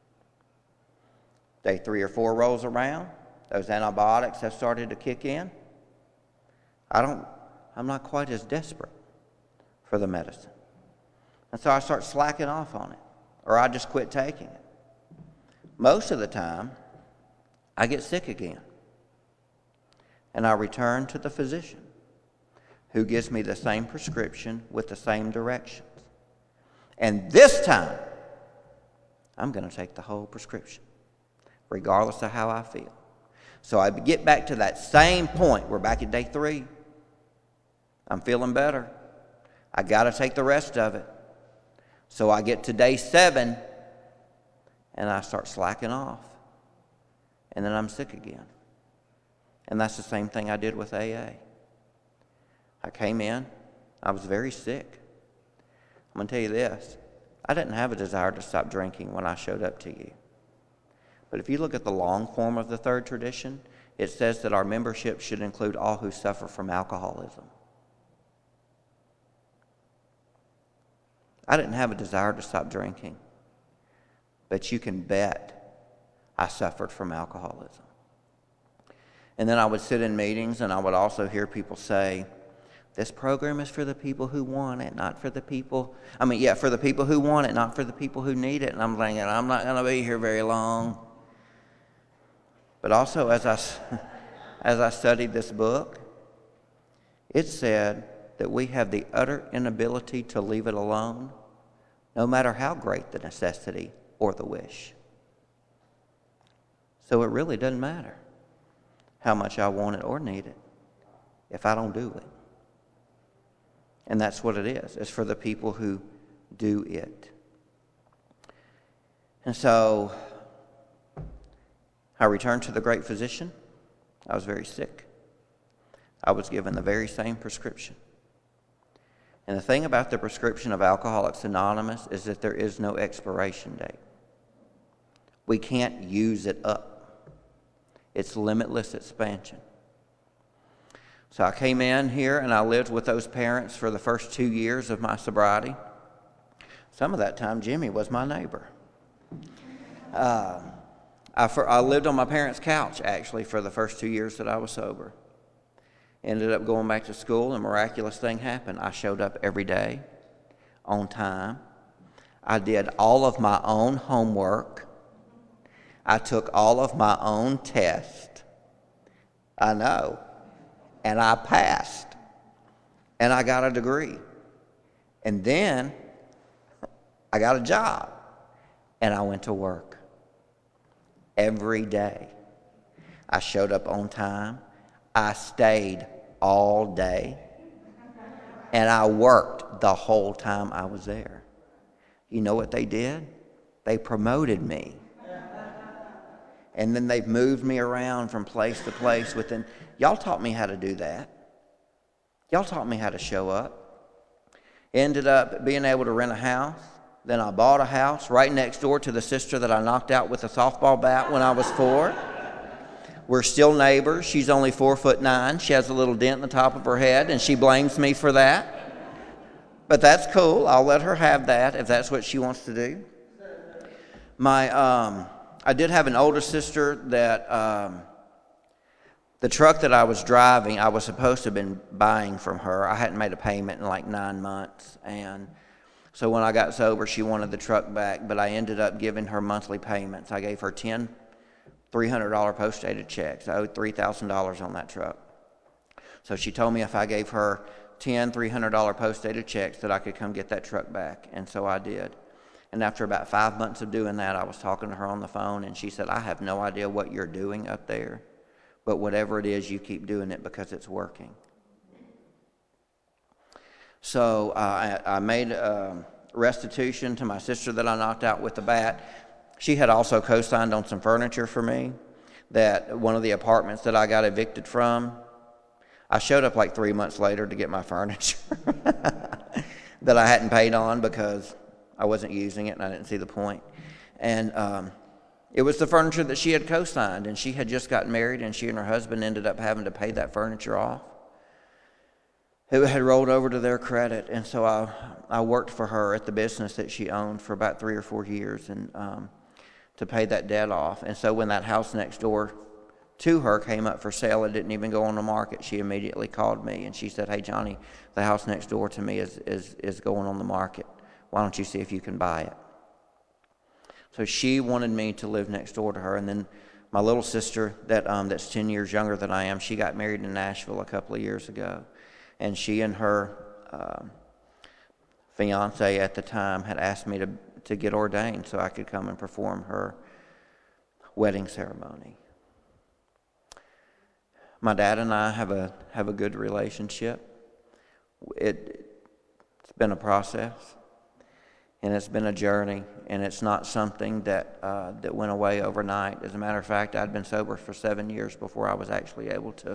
[SPEAKER 1] Day three or four rolls around, those antibiotics have started to kick in. I don't, I'm not quite as desperate for the medicine. And so I start slacking off on it, or I just quit taking it. Most of the time, I get sick again. And I return to the physician who gives me the same prescription with the same directions. And this time, I'm going to take the whole prescription, regardless of how I feel. So I get back to that same point. We're back at day three. I'm feeling better. I got to take the rest of it. So I get to day seven, and I start slacking off. And then I'm sick again. And that's the same thing I did with A A. I came in. I was very sick. I'm going to tell you this. I didn't have a desire to stop drinking when I showed up to you. But if you look at the long form of the third tradition, it says that our membership should include all who suffer from alcoholism. I didn't have a desire to stop drinking, but you can bet I suffered from alcoholism. And then I would sit in meetings and I would also hear people say, this program is for the people who want it, not for the people, I mean, yeah, for the people who want it, not for the people who need it. And I'm thinking, I'm not going to be here very long. But also, as I, as I studied this book, it said that we have the utter inability to leave it alone, no matter how great the necessity or the wish. So it really doesn't matter how much I want it or need it if I don't do it. And that's what it is. It's for the people who do it. And so I returned to the great physician. I was very sick. I was given the very same prescription. And the thing about the prescription of Alcoholics Anonymous is that there is no expiration date. We can't use it up. It's limitless expansion. So I came in here and I lived with those parents for the first two years of my sobriety. Some of that time, Jimmy was my neighbor. Uh, I, for, I lived on my parents' couch, actually, for the first two years that I was sober. Ended up going back to school, and a miraculous thing happened. I showed up every day, on time. I did all of my own homework. I took all of my own tests. I know. And I passed. And I got a degree. And then I got a job. And I went to work. Every day. I showed up on time. I stayed all day. And I worked the whole time I was there. You know what they did? They promoted me. And then they've moved me around from place to place within. Y'all taught me how to do that. Y'all taught me how to show up. Ended up being able to rent a house. Then I bought a house right next door to the sister that I knocked out with a softball bat when I was four. We're still neighbors. She's only four foot nine. She has a little dent in the top of her head, and she blames me for that. But that's cool. I'll let her have that if that's what she wants to do. My, um, I did have an older sister that um, the truck that I was driving, I was supposed to have been buying from her. I hadn't made a payment in like nine months, and so when I got sober, she wanted the truck back, but I ended up giving her monthly payments. I gave her ten three hundred dollars post-dated checks. I owed three thousand dollars on that truck. So she told me if I gave her ten three hundred dollars post-dated checks that I could come get that truck back, and so I did. And after about five months of doing that, I was talking to her on the phone, and she said, I have no idea what you're doing up there, but whatever it is, you keep doing it because it's working. So uh, I, I made um, restitution to my sister that I knocked out with the bat. She had also co-signed on some furniture for me, that one of the apartments that I got evicted from. I showed up like three months later to get my furniture that I hadn't paid on because I wasn't using it and I didn't see the point. And um, it was the furniture that she had co-signed, and she had just gotten married, and she and her husband ended up having to pay that furniture off. It had rolled over to their credit, and so I I worked for her at the business that she owned for about three or four years and um, to pay that debt off. And so when that house next door to her came up for sale, it didn't even go on the market. She immediately called me, and she said, hey, Johnny, the house next door to me is is is going on the market. Why don't you see if you can buy it? So she wanted me to live next door to her, and then my little sister that um, that's ten years younger than I am, she got married in Nashville a couple of years ago. And she and her um, fiance at the time had asked me to, to get ordained so I could come and perform her wedding ceremony. My dad and I have a have a good relationship. It, it's been a process, and it's been a journey, and it's not something that uh, that went away overnight. As a matter of fact, I'd been sober for seven years before I was actually able to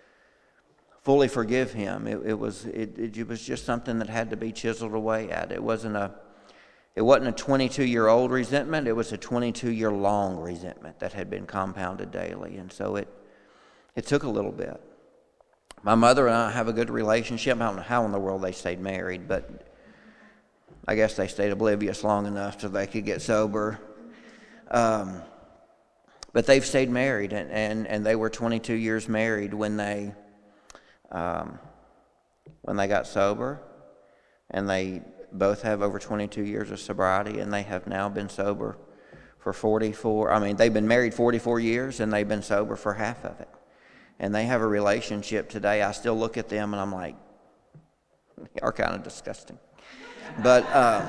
[SPEAKER 1] fully forgive him. It, it was it, it was just something that had to be chiseled away at. It wasn't a it wasn't a twenty-two-year-old resentment. It was a twenty-two-year-long resentment that had been compounded daily, and so it it took a little bit. My mother and I have a good relationship. I don't know how in the world they stayed married, but I guess they stayed oblivious long enough so they could get sober. Um, but they've stayed married, and, and, and they were twenty-two years married when they um, when they got sober, and they both have over twenty-two years of sobriety, and they have now been sober for forty-four. I mean, they've been married forty-four years, and they've been sober for half of it. And they have a relationship today. I still look at them, and I'm like, they are kind of disgusting. But um,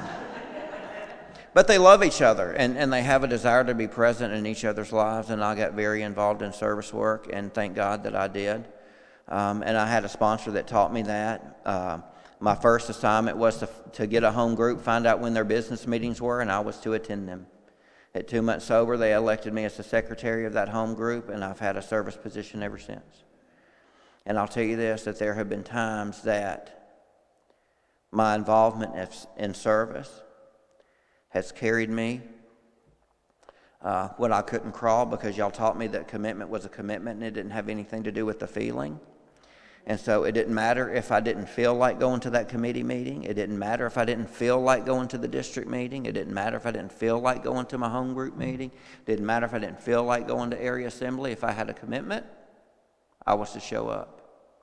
[SPEAKER 1] but they love each other, and, and they have a desire to be present in each other's lives. And I got very involved in service work, and thank God that I did. Um, and I had a sponsor that taught me that. Uh, my first assignment was to, to get a home group, find out when their business meetings were, and I was to attend them. At two months sober, they elected me as the secretary of that home group, and I've had a service position ever since. And I'll tell you this, that there have been times that my involvement in service has carried me uh, when I couldn't crawl, because y'all taught me that commitment was a commitment and it didn't have anything to do with the feeling. And so it didn't matter if I didn't feel like going to that committee meeting. It didn't matter if I didn't feel like going to the district meeting. It didn't matter if I didn't feel like going to my home group meeting. It didn't matter if I didn't feel like going to area assembly. If I had a commitment, I was to show up.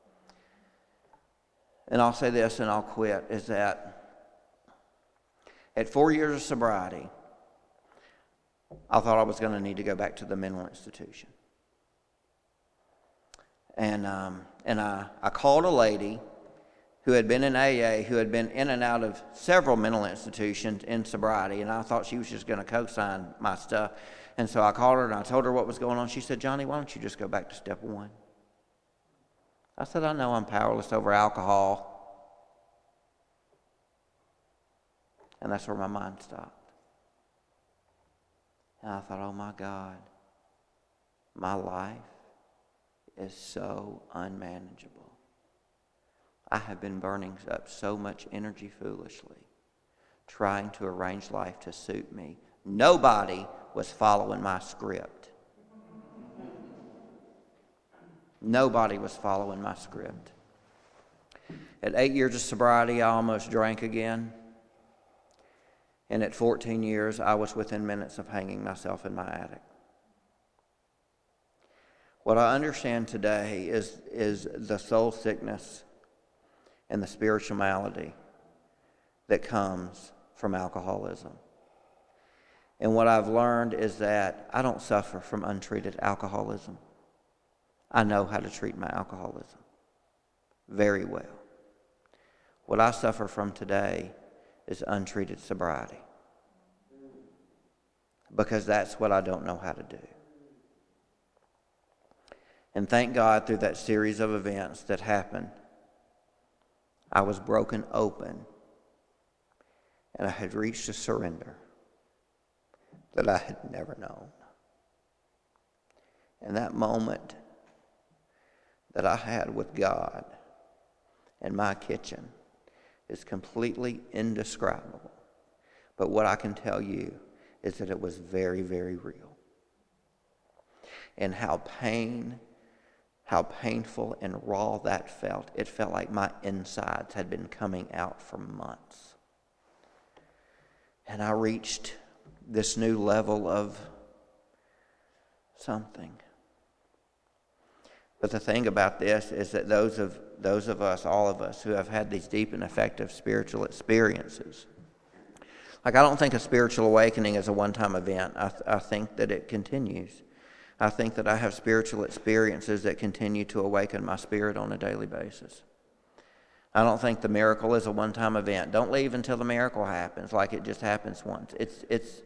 [SPEAKER 1] And I'll say this and I'll quit, is that at four years of sobriety, I thought I was going to need to go back to the mental institution. And um, and I, I called a lady who had been in A A, who had been in and out of several mental institutions in sobriety, and I thought she was just going to co-sign my stuff. And so I called her and I told her what was going on. She said, "Johnny, why don't you just go back to step one?" I said, "I know I'm powerless over alcohol." And that's where my mind stopped. And I thought, oh my God, my life is so unmanageable. I have been burning up so much energy foolishly, trying to arrange life to suit me. Nobody was following my script. Nobody was following my script. At eight years of sobriety, I almost drank again. And at fourteen years, I was within minutes of hanging myself in my attic. What I understand today is, is the soul sickness and the spiritual malady that comes from alcoholism. And what I've learned is that I don't suffer from untreated alcoholism. I know how to treat my alcoholism very well. What I suffer from today is untreated sobriety, because that's what I don't know how to do. And thank God, through that series of events that happened, I was broken open, and I had reached a surrender that I had never known. And that moment that I had with God in my kitchen is completely indescribable. But what I can tell you is that it was very, very real. And how pain, how painful and raw that felt. It felt like my insides had been coming out for months. And I reached this new level of something. But the thing about this is that those of those of us, all of us, who have had these deep and effective spiritual experiences, like I don't think a spiritual awakening is a one-time event. I, th- I think that it continues. I think that I have spiritual experiences that continue to awaken my spirit on a daily basis. I don't think the miracle is a one-time event. Don't leave until the miracle happens, like it just happens once. It's it's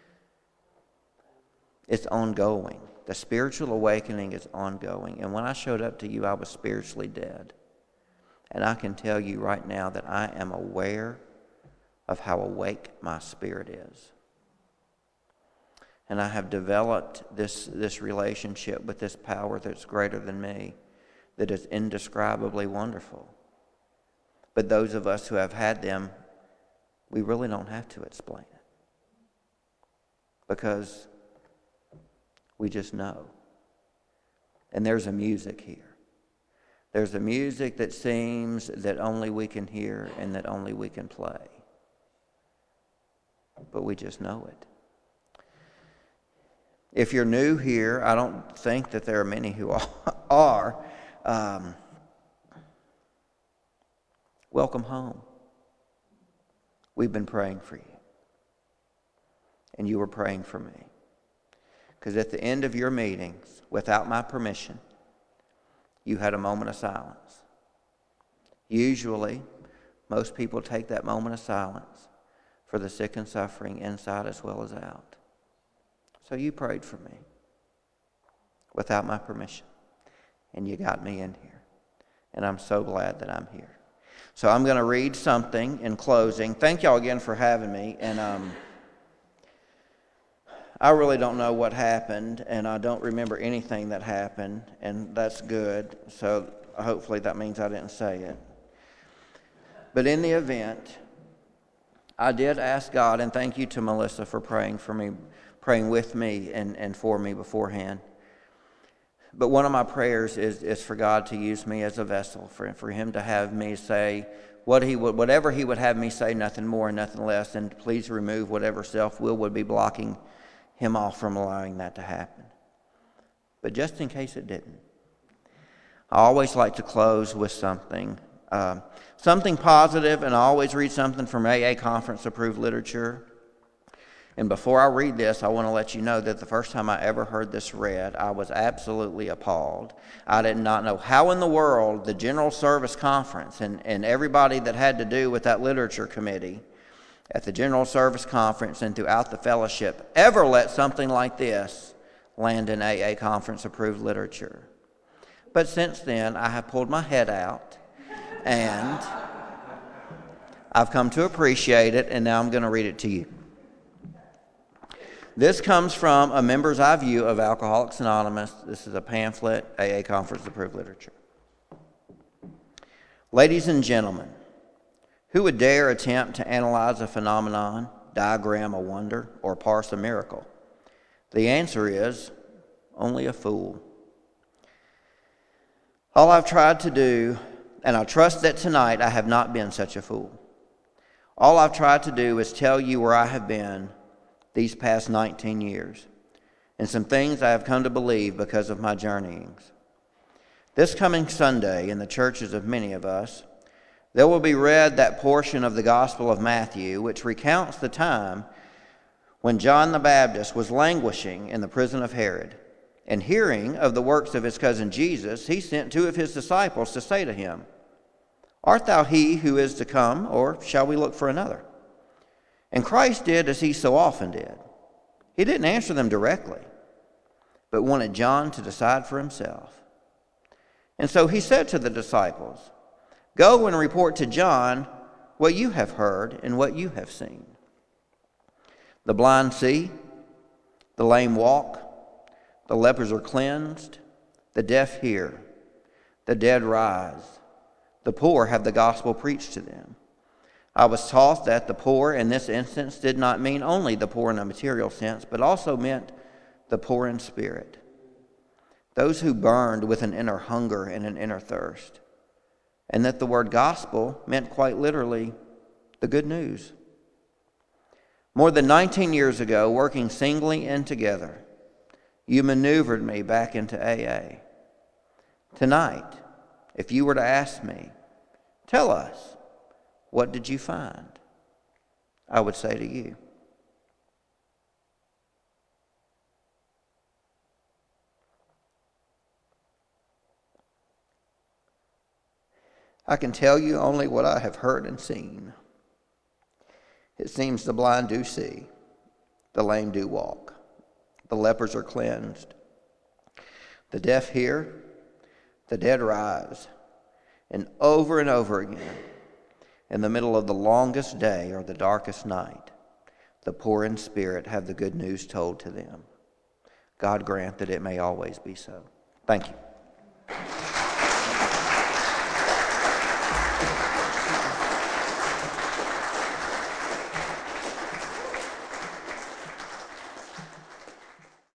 [SPEAKER 1] it's ongoing. The spiritual awakening is ongoing. And when I showed up to you, I was spiritually dead. And I can tell you right now that I am aware of how awake my spirit is. And I have developed this, this relationship with this power that's greater than me, that is indescribably wonderful. But those of us who have had them, we really don't have to explain it. Because we just know. And there's a music here. There's a music that seems that only we can hear and that only we can play. But we just know it. If you're new here, I don't think that there are many who are. Um, welcome home. We've been praying for you. And you were praying for me. Because at the end of your meetings, without my permission, you had a moment of silence. Usually, most people take that moment of silence for the sick and suffering inside as well as out. So you prayed for me without my permission, and you got me in here. And I'm so glad that I'm here. So I'm going to read something in closing. Thank y'all again for having me. And um, I really don't know what happened, and I don't remember anything that happened, and that's good. So hopefully that means I didn't say it. But in the event, I did ask God, and thank you to Melissa for praying for me, praying with me and, and for me beforehand. But one of my prayers is, is for God to use me as a vessel, for, for him to have me say what he would, whatever he would have me say, nothing more and nothing less, and please remove whatever self-will would be blocking him off from allowing that to happen. But just in case it didn't, I always like to close with something, uh, something positive, and I always read something from A A Conference approved literature. And before I read this, I want to let you know that the first time I ever heard this read, I was absolutely appalled. I did not know how in the world the General Service Conference and, and everybody that had to do with that literature committee at the General Service Conference and throughout the fellowship ever let something like this land in A A Conference approved literature. But since then, I have pulled my head out and I've come to appreciate it, and now I'm going to read it to you. This comes from a member's eye view of Alcoholics Anonymous. This is a pamphlet, A A Conference approved literature. Ladies and gentlemen, who would dare attempt to analyze a phenomenon, diagram a wonder, or parse a miracle? The answer is only a fool. All I've tried to do, and I trust that tonight I have not been such a fool. All I've tried to do is tell you where I have been these past nineteen years, and some things I have come to believe because of my journeyings. This coming Sunday, in the churches of many of us, there will be read that portion of the Gospel of Matthew which recounts the time when John the Baptist was languishing in the prison of Herod, and hearing of the works of his cousin Jesus, he sent two of his disciples to say to him, "Art thou he who is to come, or shall we look for another?" And Christ did as he so often did. He didn't answer them directly, but wanted John to decide for himself. And so he said to the disciples, "Go and report to John what you have heard and what you have seen. The blind see, the lame walk, the lepers are cleansed, the deaf hear, the dead rise, the poor have the gospel preached to them." I was taught that the poor in this instance did not mean only the poor in a material sense, but also meant the poor in spirit, those who burned with an inner hunger and an inner thirst, and that the word gospel meant quite literally the good news. More than nineteen years ago, working singly and together, you maneuvered me back into A A. Tonight, if you were to ask me, tell us, what did you find? I would say to you, I can tell you only what I have heard and seen. It seems the blind do see, the lame do walk, the lepers are cleansed, the deaf hear, the dead rise, and over and over again, in the middle of the longest day or the darkest night, the poor in spirit have the good news told to them. God grant that it may always be so. Thank you.